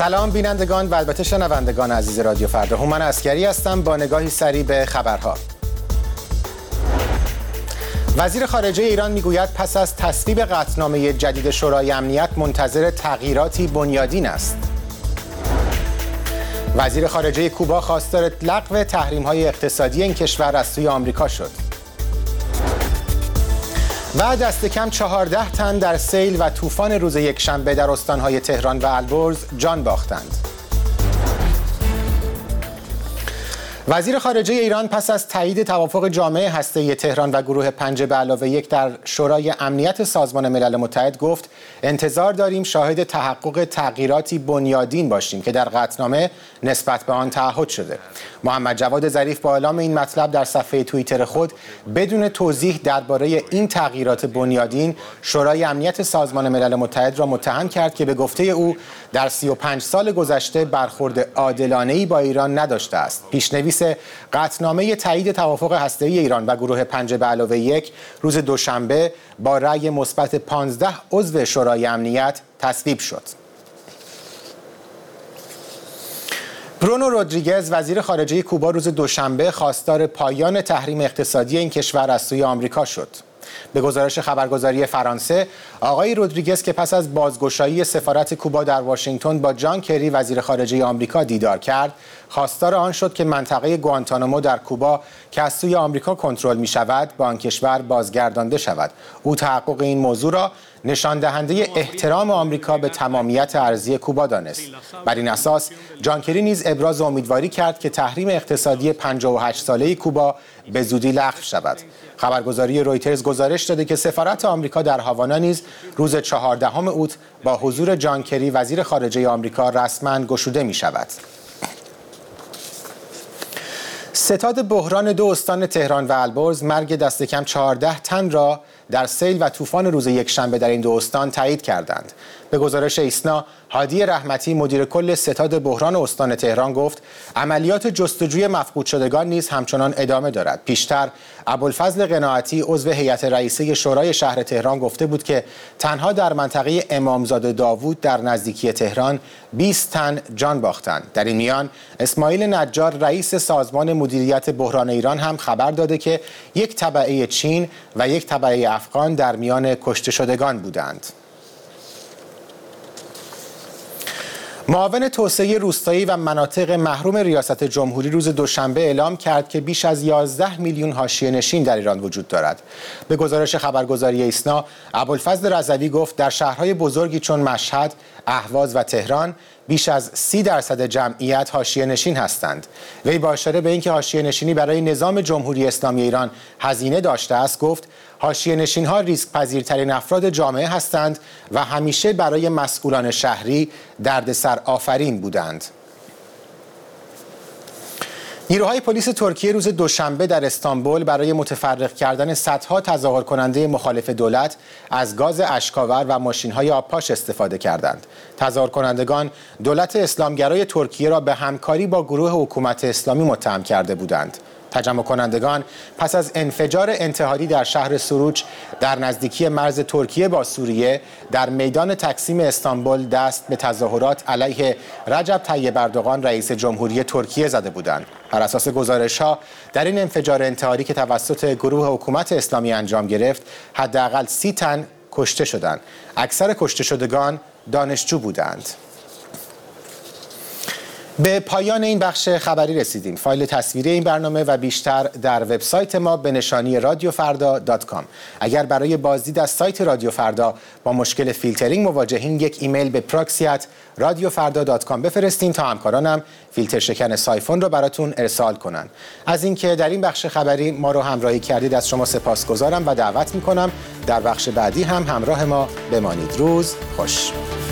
سلام بینندگان و البته شنوندگان عزیز رادیو فردا. هومن عسکری هستم با نگاهی سریع به خبرها. وزیر خارجه ایران میگوید پس از تصویب قطعنامه جدید شورای امنیت منتظر تغییراتی بنیادین است. وزیر خارجه کوبا خواستار لغو تحریم‌های اقتصادی این کشور از سوی آمریکا شد. و دست کم 14 تن در سیل و طوفان روز یکشنبه در استان‌های تهران و البرز جان باختند. وزیر خارجه ایران پس از تایید توافق جامعه هسته‌ای تهران و گروه 5+1 در شورای امنیت سازمان ملل متحد گفت انتظار داریم شاهد تحقق تغییراتی بنیادین باشیم که در قطعنامه نسبت به آن تعهد شده. محمد جواد ظریف با اعلام این مطلب در صفحه توییتر خود بدون توضیح درباره این تغییرات بنیادین شورای امنیت سازمان ملل متحد را متهم کرد که به گفته او در 35 سال گذشته برخورد عادلانه‌ای با ایران نداشته است. پیشنویس قطعنامه تایید توافق هسته‌ای ایران و گروه 5+1 روز دوشنبه با رأی مثبت 15 عضو شورای امنیت تصویب شد. برونو رودریگز وزیر خارجه کوبا روز دوشنبه خواستار پایان تحریم اقتصادی این کشور از سوی آمریکا شد. به گزارش خبرگزاری فرانسه، آقای رودریگز که پس از بازگشایی سفارت کوبا در واشنگتن با جان کری وزیر خارجه آمریکا دیدار کرد، خواستار آن شد که منطقه گوانتانامو در کوبا که از سوی آمریکا کنترل می شود با آن کشور بازگردانده شود. او تحقق این موضوع را نشان دهنده احترام آمریکا به تمامیت ارضی کوبا دانست. بر این اساس جان کری نیز ابراز امیدواری کرد که تحریم اقتصادی 58 ساله کوبا به زودی لغو شود. خبرگزاری رویترز گزارش داده که سفارت آمریکا در هاوانا نیز روز 14 اوت با حضور جان کری وزیر خارجه آمریکا رسما گشوده می شود. ستاد بحران دو استان تهران و البرز مرگ دست کم 14 تن را در سیل و طوفان روز یکشنبه در این دو استان تایید کردند. به گزارش ایسنا، هادی رحمتی مدیر کل ستاد بحران استان تهران گفت عملیات جستجوی مفقود شدگان نیز همچنان ادامه دارد. پیشتر ابوالفضل قناعتی عضو هیئت رئیسه شورای شهر تهران گفته بود که تنها در منطقه امامزاده داوود در نزدیکی تهران 20 تن جان باختند. در این میان اسماعیل نجار رئیس سازمان مدیریت بحران ایران هم خبر داده که یک تبعه چین و یک تبعه افغان در میان کشته شدگان بودند. معاون توسعه روستایی و مناطق محروم ریاست جمهوری روز دوشنبه اعلام کرد که بیش از 11 میلیون حاشیه‌نشین در ایران وجود دارد. به گزارش خبرگزاری ایسنا، ابوالفضل رضوی گفت در شهرهای بزرگی چون مشهد، اهواز و تهران بیش از 30% جمعیت حاشیه‌نشین هستند. وی با اشاره به اینکه حاشیه‌نشینی برای نظام جمهوری اسلامی ایران هزینه داشته است گفت حاشیه‌نشین‌ها ریسک پذیرترین افراد جامعه هستند و همیشه برای مسئولان شهری دردسر آفرین بودند. نیروهای پلیس ترکیه روز دوشنبه در استانبول برای متفرق کردن صدها تظاهر کننده مخالف دولت از گاز اشک‌آور و ماشین‌های آبپاش استفاده کردند. تظاهر کنندگان دولت اسلامگرای ترکیه را به همکاری با گروه حکومت اسلامی متهم کرده بودند. تجمع کنندگان پس از انفجار انتحاری در شهر سروج در نزدیکی مرز ترکیه با سوریه در میدان تقسیم استانبول دست به تظاهرات علیه رجب طیب اردوغان رئیس جمهوری ترکیه زده بودند. بر اساس گزارش‌ها در این انفجار انتحاری که توسط گروه حکومت اسلامی انجام گرفت حداقل 30 تن کشته شدند. اکثر کشته شدگان دانشجو بودند. به پایان این بخش خبری رسیدیم. فایل تصویری این برنامه و بیشتر در وبسایت ما به نشانی radiofarda.com. اگر برای بازدید از سایت رادیو فردا با مشکل فیلترینگ مواجهین یک ایمیل به proxy@radiofarda.com بفرستین تا همکارانم فیلتر شکن سایفون رو براتون ارسال کنن. از اینکه در این بخش خبری ما رو همراهی کردید از شما سپاسگزارم و دعوت میکنم در بخش بعدی هم همراه ما بمانید. روز خوش.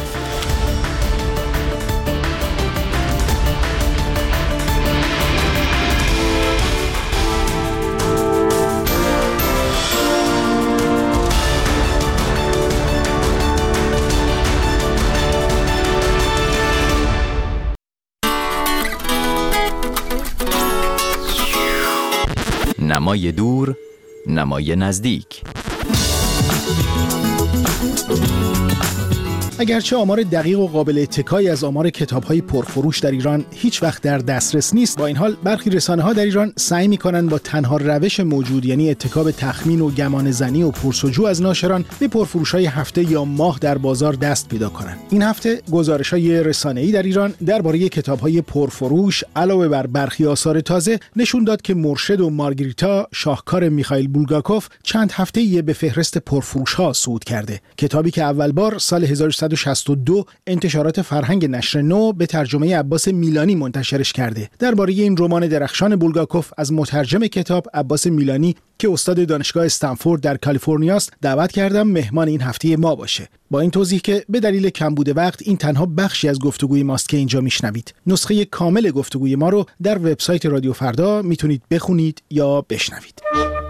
نمای دور، نمای نزدیک. اگرچه آمار دقیق و قابل اتکایی از آمار کتاب‌های پرفروش در ایران هیچ وقت در دسترس نیست، با این حال برخی رسانه‌ها در ایران سعی می‌کنند با تنها روش موجود، یعنی اتکا به تخمین و گمانه‌زنی و پرس‌وجو از ناشران، به پرفروش‌های هفته یا ماه در بازار دست پیدا کنند. این هفته گزارش‌های رسانه‌ای در ایران درباره کتاب‌های پرفروش علاوه بر برخی آثار تازه نشون داد که مرشد و مارگریتا، شاهکار میخائیل بولگاکوف، چند هفته‌ای به فهرست پرفروش‌ها صعود کرده. کتابی که اول بار سال 1162 انتشارات فرهنگ نشر نو به ترجمه عباس میلانی منتشرش کرده. درباره این رمان درخشان بولگاکوف از مترجم کتاب عباس میلانی که استاد دانشگاه استنفورد در کالیفرنیا است دعوت کردم مهمان این هفته ما باشه. با این توضیح که به دلیل کمبود وقت این تنها بخشی از گفتگوی ماست که اینجا میشنوید. نسخه کامل گفتگوی ما رو در وبسایت رادیو فردا میتونید بخونید یا بشنوید.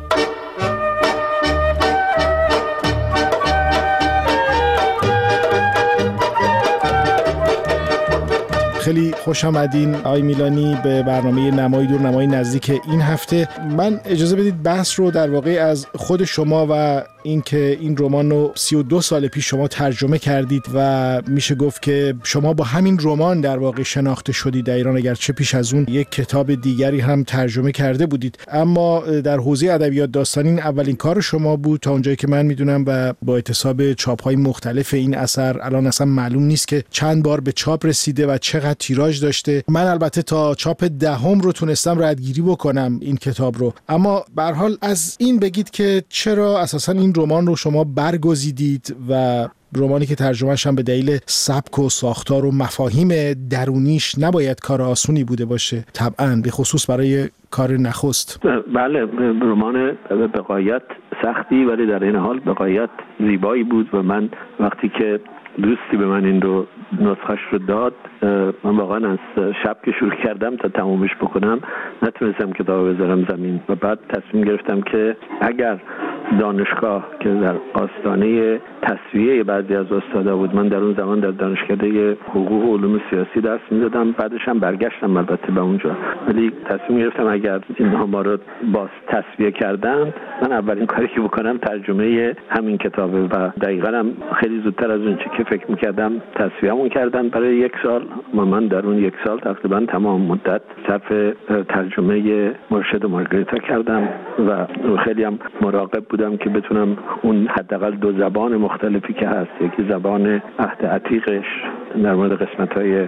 خیلی خوش آمدین آقای میلانی به برنامه نمای دور، نمای نزدیک این هفته. من اجازه بدید بحث رو در واقع از خود شما و اینکه این رمان رو 32 سال پیش شما ترجمه کردید و میشه گفت که شما با همین رمان در واقع شناخته شدید در ایران، اگرچه پیش از اون یک کتاب دیگری هم ترجمه کرده بودید، اما در حوزه ادبیات داستانی این اولین کار شما بود تا اونجایی که من میدونم و با اعتصاب چاپ‌های مختلف این اثر الان اصلا معلوم نیست که چند بار به چاپ رسیده و چقدر تیراژ داشته. من البته تا چاپ 10 رو تونستم ردگیری بکنم این کتاب رو، اما به هر حال از این بگید که چرا اساسا این رمان رو شما برگزیدید و رمانی که ترجمه‌اش هم به دلیل سبک و ساختار و مفاهیم درونیش نباید کار آسونی بوده باشه، طبعاً به خصوص برای کار نخست. بله، رمان به غایت سختی ولی در این حال به غایت زیبایی بود و من وقتی که دوستی به من این رو نسخش رو داد، من واقعا از شب که شروع کردم تا تمومش بکنم نتونستم کتاب بذارم زمین و بعد تصمیم گرفتم که اگر دانشگاه که در آستانه تصفیه بعضی از استادا بود، من در اون زمان در دانشکده حقوق و علوم سیاسی درس میدادم، بعدش هم برگشتم البته به اونجا، ولی تصمیم گرفتم اگر اینها ما رو باز تصفیه کردن من اولین کاری که بکنم ترجمه همین کتابه و دقیقاً هم خیلی زودتر از اون چه که فکر میکردم تصفیه‌مون کردن برای 1 سال و من در اون 1 سال تقریبا تمام مدت صرف ترجمه مرشد و مارگریتا کردم و خیلی هم مراقب بودم که بتونم اون حداقل 2 زبان مختلفی که هست، یکی زبان عهد عتیقش در مورد قسمت‌های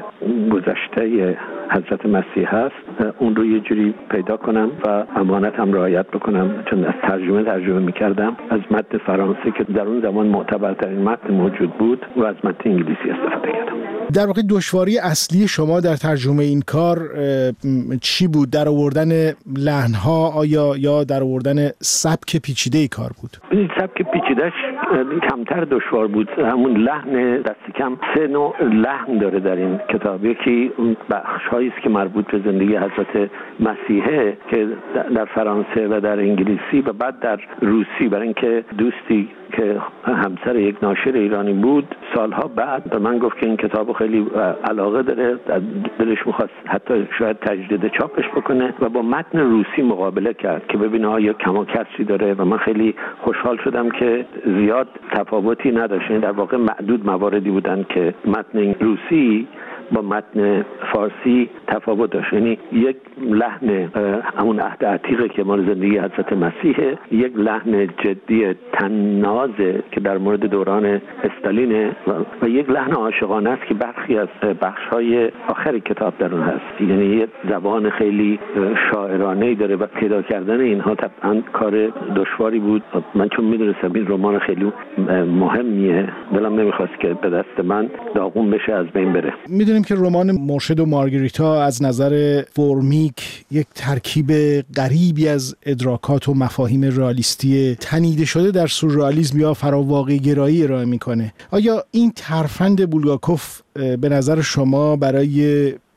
گذشته حضرت مسیح هست، اون رو یه جوری پیدا کنم و امانت هم رعایت بکنم، چون از ترجمه می‌کردم از متن فرانسه که در اون زمان معتبرترین متن موجود بود و از متن انگلیسی استفاده کردم. در واقع دشواری اصلی شما در ترجمه این کار چی بود؟ در آوردن لحن‌ها آیا یا در آوردن سبک پیچیده کار بود؟ این سبک پیچیده‌اش کمتر دشوار بود. همون لحن دست کم 3 نوع لحن داره در این کتاب. یکی اون بخش‌هایی است که مربوط به زندگی حضرت مسیحه که در فرانسه و در انگلیسی و بعد در روسی، برای اینکه دوستی که همسر یک ناشر ایرانی بود سالها بعد به من گفت که این کتابو خیلی علاقه داره، دلش می‌خواست حتی شاید تجدید چاپش بکنه و با متن روسی مقابله کرد که ببینه آیا کم و کسری داره و من خیلی خوشحال شدم که زیاد تفاوتی نداشت. در واقع معدود مواردی بودن که متن روسی با متن فارسی تفاوت داشت، یعنی یک لحن همون عهد عتیقه که مال زندگی حضرت مسیحه، یک لحن جدی طنازه که در مورد دوران استالینه و یک لحن عاشقانه است که برخی از بخش‌های آخر کتاب در اون هست، یعنی یک زبان خیلی شاعرانه‌ای داره و پیدا کردن اینها طبعاً کار دشواری بود. من چون می‌دونستم این رمان خیلی مهمیه دلم نمی‌خواست که به دست من داغون بشه، از بین بره. میدونیم که رمان مرشد و مارگریتا از نظر فرمیک یک ترکیب غریبی از ادراکات و مفاهیم رئالیستی تنیده شده در سورئالیسم یا فراواقع گرایی ارائه میکنه. آیا این ترفند بولگاکوف به نظر شما برای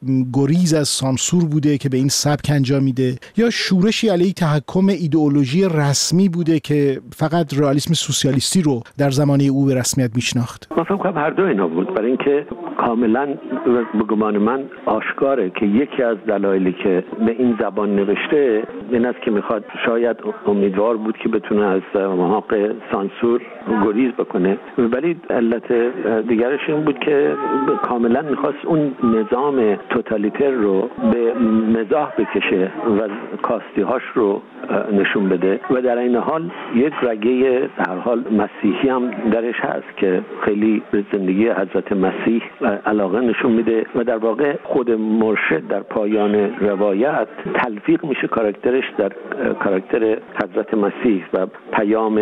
گریز از سانسور بوده که به این سبک انجام میده، یا شورشی علیه تحکم ایدئولوژی رسمی بوده که فقط رئالیسم سوسیالیستی رو در زمانه او به رسمیت میشناخت؟ من فکر کنم هر دو اینا بود، برای اینکه کاملا به گمان من آشکاره که یکی از دلایلی که به این زبان نوشته این است که میخواد، شاید امیدوار بود که بتونه از محاق سانسور گریز بکنه، ولی علت دیگرش این بود که کاملا میخواست اون نظام توتالیتر رو به مزاح بکشه و کاستی‌هاش رو نشون بده و در این حال یک رگه در حال مسیحی هم درش هست که خیلی به زندگی حضرت مسیح علاقه نشون میده و در واقع خود مرشد در پایان روایت تلفیق میشه کاراکترش در کاراکتر حضرت مسیح و پیام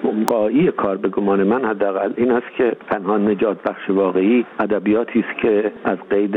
غایی کار به گمان من حداقل این است که پنهان نجات بخش واقعی ادبیاتی است که از قید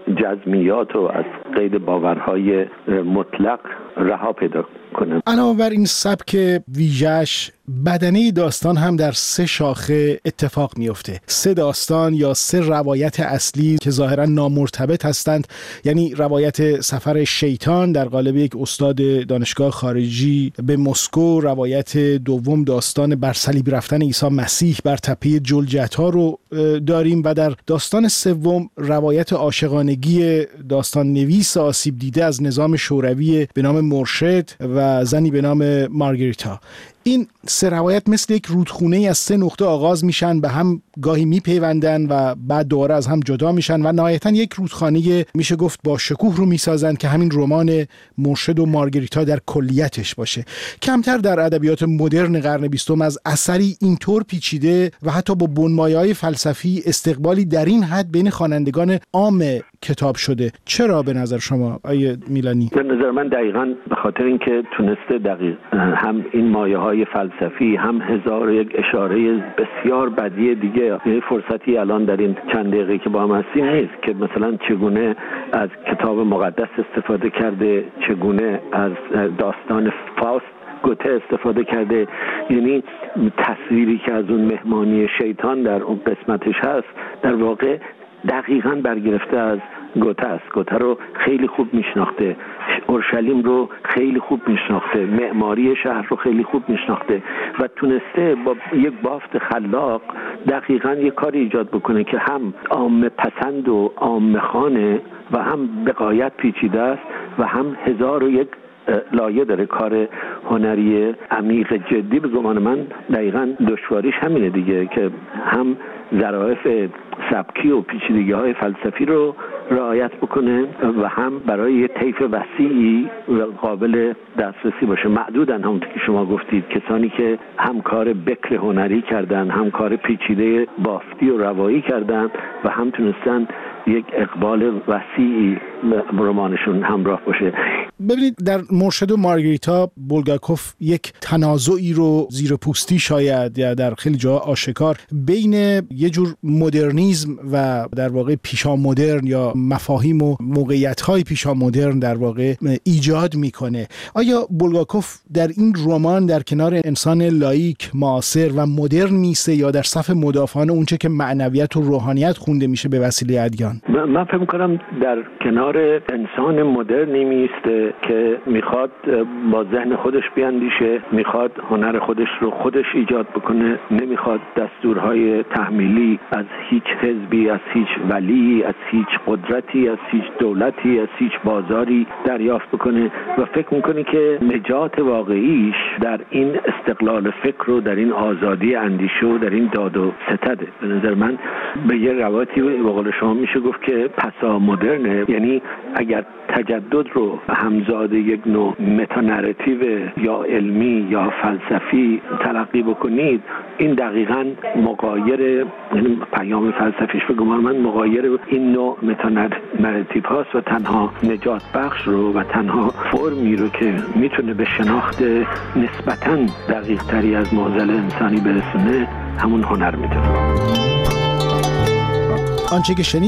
جزمیات و از قید باورهای مطلق رها پیدا کنه. علاوه بر این سبک ویژه‌اش، بدنه داستان هم در 3 شاخه اتفاق میفته. 3 داستان یا 3 روایت اصلی که ظاهرا نامرتبط هستند، یعنی روایت سفر شیطان در قالب یک استاد دانشگاه خارجی به مسکو، روایت دوم داستان بر صلیب رفتن عیسی مسیح بر تپه جلجتا رو داریم و در داستان سوم روایت عاشقانگی داستان نویس آسیب دیده از نظام شوروی به نام مرشد و زنی به نام مارگریتا. این 3 روایت مثل یک رودخونه از 3 نقطه آغاز میشن، به هم گاهی میپیوندن و بعد دوباره از هم جدا میشن و نهایتاً یک رودخانه میشه گفت با شکوه رو میسازن که همین رمان مرشد و مارگریتا در کلیتش باشه. کمتر در ادبیات مدرن قرن 20 از اثری اینطور پیچیده و حتی با بنمایه‌های فلسفی استقبالی در این حد بین خوانندگان عام کتاب شده. چرا به نظر شما آیه میلانی؟ به نظر من دقیقاً به خاطر اینکه تونسته دقیق هم این مایه‌های فلسفی هم هزار یک اشاره بسیار بدیع دیگه. یه فرصتی الان در این چند دقیقه که با هم هستیم نیست که مثلا چگونه از کتاب مقدس استفاده کرده، چگونه از داستان فاوست گوته استفاده کرده، یعنی تصویری که از اون مهمانی شیطان در اون قسمتش هست در واقع دقیقاً برگرفته از گوته است. گوته رو خیلی خوب میشناخته، اورشلیم رو خیلی خوب میشناخته، معماری شهر رو خیلی خوب میشناخته و تونسته با یک بافت خلاق دقیقاً یک کاری ایجاد بکنه که هم عامه پسند و عامه خوانه و هم به غایت پیچیده است و هم 1001 لایه داره. کار هنری عمیق جدی به گمان من دقیقاً دشواریش همینه دیگه که هم ظرافت سبکی و پیچیدگی‌های فلسفی رو رعایت بکنه و هم برای یه طیف وسیعی و قابل دسترسی باشه. معدودن همونطور که شما گفتید کسانی که هم کار بکر هنری کردن، هم کار پیچیده بافتی و روایی کردن و هم تونستن یک اقبال وسیعی رمانشون همراه باشه. ببینید در مرشد و مارگریتا بولگاکوف یک تنازعی رو زیر پوستی شاید یا در خیلی جاها آشکار بین یه جور مدرنیسم و در واقع پیشا مدرن یا مفاهیم و موقعیت‌های پیشا مدرن در واقع ایجاد میکنه. آیا بولگاکوف در این رمان در کنار انسان لاییک، معاصر و مدرن میسه یا در صف مدافعان اونچه که معنویت و روحانیت خونده میشه به وسیله ادیان؟ من فکر می‌کنم در کنار انسان مدرنی میسته که میخواد با ذهن خودش بیاندیشه، میخواد هنر خودش رو خودش ایجاد بکنه، نمیخواد دستورهای تحمیلی از هیچ حزبی، از هیچ ولی، از هیچ قدرتی، از هیچ دولتی، از هیچ بازاری دریافت بکنه و فکر میکنه که نجات واقعیش در این استقلال فکر و در این آزادی اندیشه و در این داد و ستده. به نظر من به یه روایتی به قول شما میشه گفت که پسا مدرنه، یعنی اگر تجدد رو همزاد یک نوع متانراتیو یا علمی یا فلسفی تلقی بکنید، این دقیقاً مغایر، یعنی پیام فلسفیش به گمان من مغایر این نوع متانراتیو هاست و تنها نجات بخش رو و تنها فرمی رو که میتونه به شناخت نسبتاً دقیق تری از معضل انسانی برسونه همون هنر میتونه. آنچه که شنیدید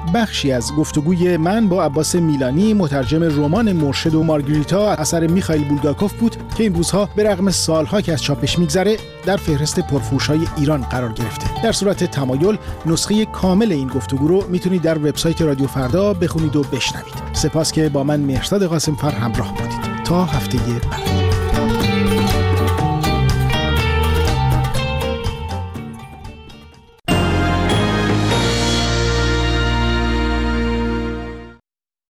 بخشی از گفتگوی من با عباس میلانی، مترجم رمان مرشد و مارگریتا اثر میخائیل بولگاکوف بود که این روزها به رغم سالها که از چاپش میگذره در فهرست پرفروش‌های ایران قرار گرفته. در صورت تمایل نسخه کامل این گفتگو رو میتونید در وبسایت رادیو فردا بخونید و بشنوید. سپاس که با من مهرزاد قاسم‌فر همراه بودید. تا هفته بعد.